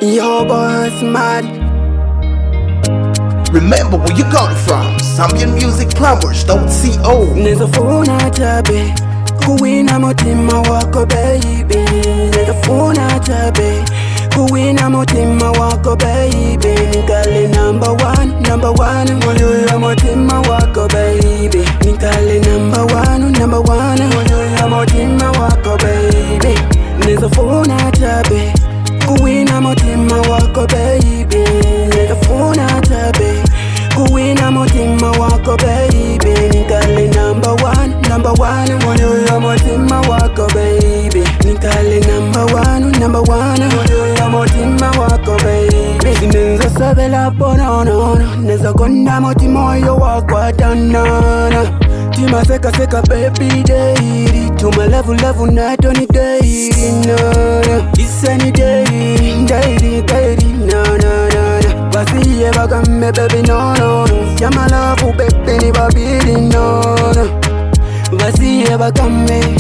Your boy's mad. Remember where you got it from. Zambian Music Plumbers.co. Nezofuna chabe kuwina mutima wako baby. Nezofuna chabe kuwina mutima wako baby. Nikale number one moyo ya mutima wako baby. Nikale number one moyo ya mutima wako baby. Nezofuna chabe kuwina mutima wako baby. Nezofuna chabe kuwina mutima wako baby. Nikale number one moyo ya mutima wako baby. Nikale number one moyo ya mutima wako baby. Sinenza sabela bonono neza konda mutima moyo wako atanana. Tima seka baby daily. Tuma level nato ni daily no. Isani daily no. Basiye bagame baby no. Yama love baby ni babili no. Basiye bagame.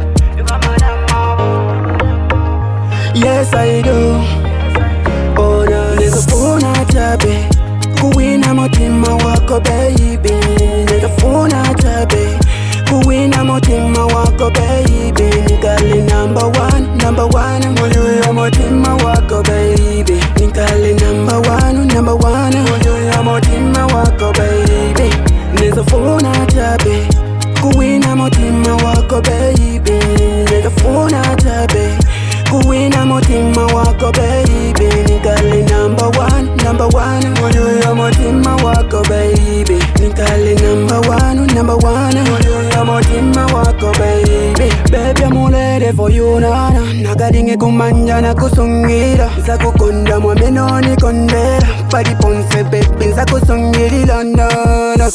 Yes I do. Oh no, nezofuna chabe kuwina mutima wako baby. Nezofuna chabe kuwina mutima wako baby. Nikale number one moyo ya mutima wako baby. Nikale number one moyo ya mutima wako baby. Nezofuna chabe kuwina mutima wako baby. Nezofuna chabe kuwina mutima wako baby. Nikale number one moyo ya mutima wako baby. Nikale number one moyo ya mutima wako baby. Baby I'm all ready for you nana. Nakadinge kumanja na kusungira. Nza kukonda mwameno ni kondera. Padi ponse baby nza kusungirila nana.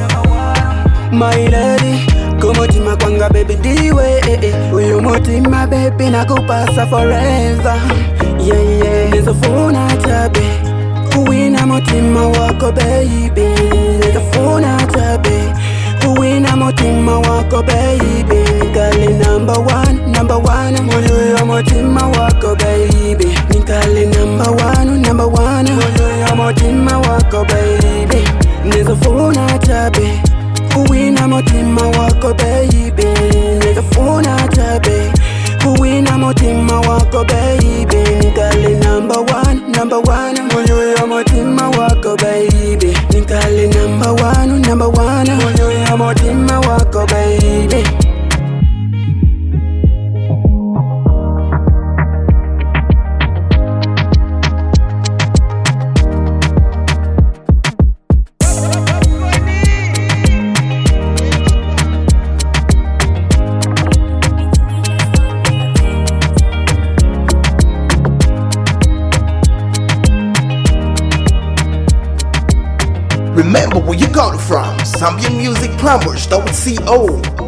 My lady kumutima kwanga baby diwe uyu mutima baby nakupasa forever. Yeah nezofuna chabe kuwina mutima wako baby. Nezofuna chabe kuwina mutima wako baby. Nikale number one moyo ya mutima wako baby. Nikale number one moyo ya mutima wako baby. Nezofuna chabe kuwina mutima wako baby. Nezofuna chabe kuwina mutima wako baby. Nikale number one moyo ya mutima wako baby. Nikale number one moyo ya mutima wako baby. Remember where you got it from. Zambian Music Plumbers.co.